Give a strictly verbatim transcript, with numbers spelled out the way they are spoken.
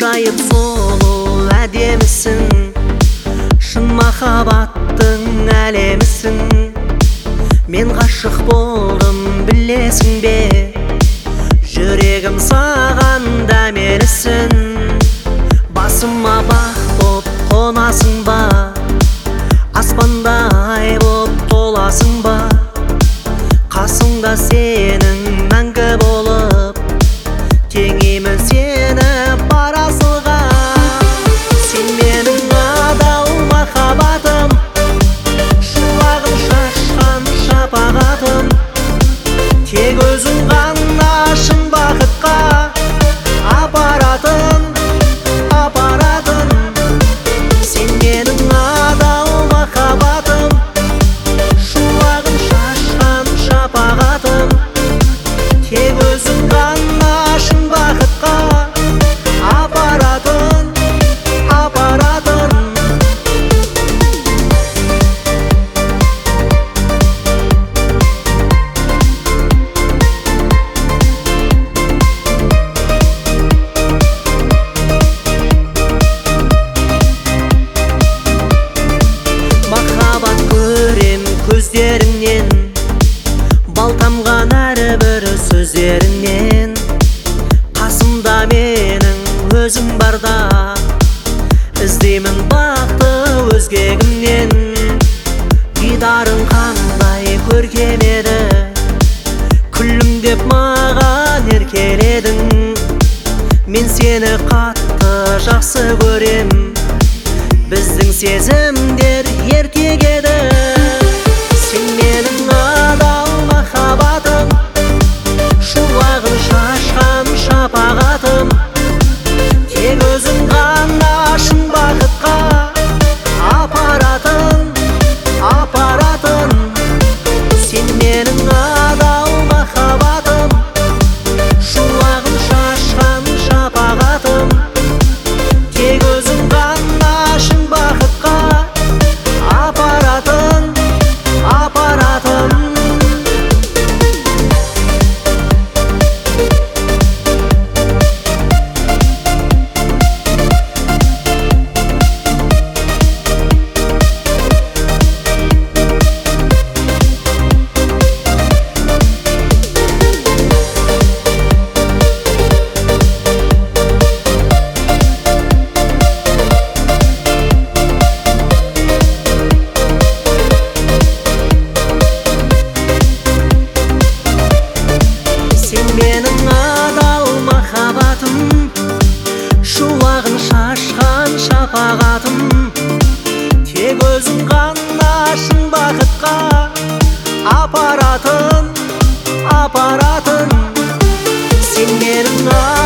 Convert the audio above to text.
ғажайып сұлу әдемісің, шын махаббаттың әлемісің. Мен ғашық болдым, білесің бе, жүрегім саған дәмелісің. Басыма бақ боп қонасың ба, аспандай боп толасың ба, қасыңда сенің мәңгі болып, теңеймін сені парасылға. Сен менің адал махаббатым, шуағын шашқан шапағатым, тек өзің ғана шын бақытқа апаратын, апаратын. Сен менің адал махаббатым, шуағын шашқан шапағатым, тек өзің ғана шын бақытқа апаратын, апаратын. Махаббат көрем көздеріңнен, бал тамған әрбір сөздеріңнен. Қасымда менің өзің барда, іздеймін бақты өзгегімнен. Дидарың қандай көркем еді, күлімдеп маған еркеледің. Мен сені қатты жақсы көрем, біздің сезімдер ертек еді. Сен менің адал махаббатым, шуағын шашқан шапағатым, тек өзің ғана шын бақытқа апаратын, апаратын. Сен менің адал махаббатым, шуағын шашқан шапағатым, тек өзің ғана шын бақытқа апаратын, апаратын. Сен менің адал махаббатым, шуағын шашқан шапағатым, тек өзің ғана шын бақытқа апаратын, апаратын. Сен менің